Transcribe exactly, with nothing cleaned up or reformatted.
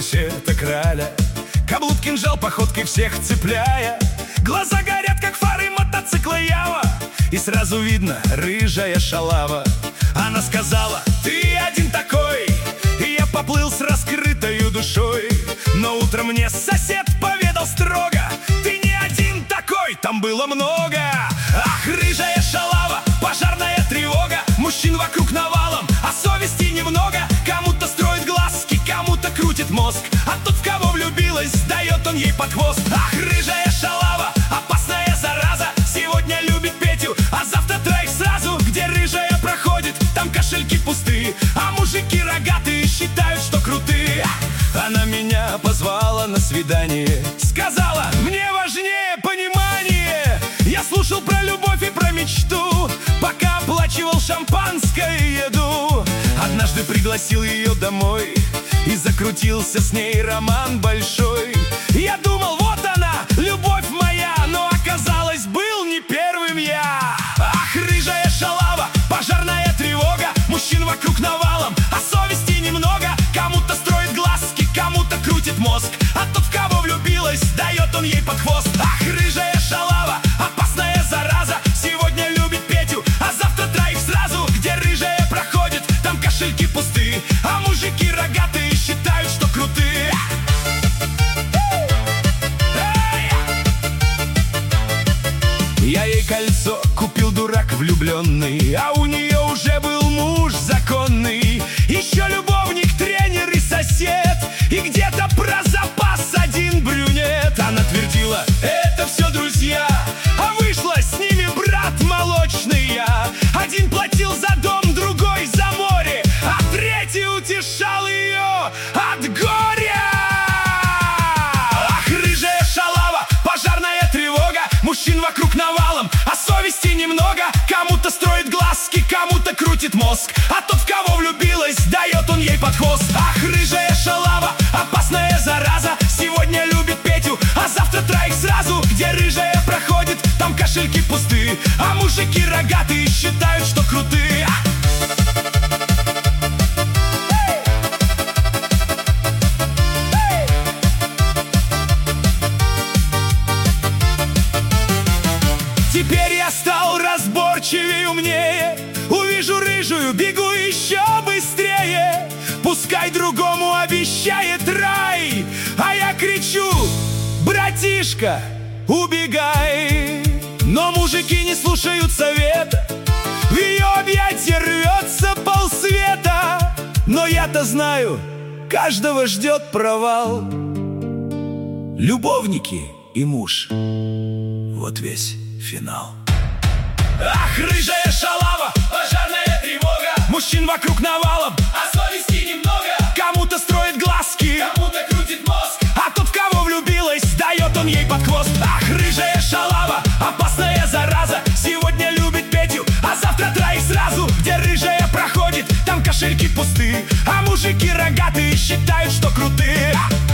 это краля. Каблук, кинжал, походкой всех цепляя. Глаза горят, как фары мотоцикла Ява. И сразу видно, рыжая шалава. Она сказала: ты один такой. И я поплыл с раскрытою душой. Но утром мне сосед поведал строго: ты не один такой, там было много. Ах, рыжая шалава, пожарная тревога. Мужчин вокруг навалом, а совести немного. Кому-то строит глазки, кому-то крутит мозг. А тот, в кого влюбилась, дает он ей под хвост. Ах, рыжая шалава, опасная зараза. Сегодня любит Петю, а завтра троих сразу. Где рыжая проходит, там кошельки пусты. А мужики рогатые считают, что крутые. Она меня позвала на свидание. Сказала: мне важнее понимание. Я слушал про любовь и про мечту, пока оплачивал шампанское еду. Однажды пригласил ее домой и закрутился с ней роман большой. Я думал, вот она, любовь моя, но оказалось, был не первым я. Ах, рыжая шалава, пожарная тревога. Мужчин вокруг навалом, а совести немного. Кому-то строит глазки, кому-то крутит мозг. А тот, в кого влюбилась, дает он ей под хвост. Ах, рыжая шалава, опасная зараза. Сегодня любит Петю, а завтра троих сразу. Где рыжая проходит, там кошельки пусты. А мужики рогатые считают, что крутые. Я ей кольцо купил, дурак влюбленный, а у нее уже был муж законный. Еще любовник, тренер и сосед, и где-то про запас один брюнет. Она твердила: это все друзья, а вышла с ними брат молочный я. Один платил за дом, другой за море, а третий утешал ее от горя. Ах, рыжая шалава, пожарная тревога. Мужчин вокруг навалом, а совести немного. Кому-то строит глазки, кому-то крутит мозг. А тот, в кого влюбилась, дает он ей под хвост. Ах, рыжая шалава, опасная зараза. Сегодня любит Петю, а завтра троих сразу. Где рыжая проходит, там кошельки пусты. А мужики рогатые считают, что крутые. Теперь я стал разборчивее, умнее. Увижу рыжую, бегу еще быстрее. Пускай другому обещает рай, а я кричу: братишка, убегай. Но мужики не слушают совета, в ее объятия рвется полсвета. Но я-то знаю, каждого ждет провал. Любовники и муж — вот весь финал. Ах, рыжая шалава, пожарная тревога. Мужчин вокруг навалом, а совести немного. Кому-то строит глазки, кому-то крутит мозг. А тот, в кого влюбилась, дает он ей под хвост. Ах, рыжая шалава, опасная зараза. Сегодня любит Петю, а завтра троих сразу. Где рыжая проходит, там кошельки пусты. А мужики рогатые считают, что крутые.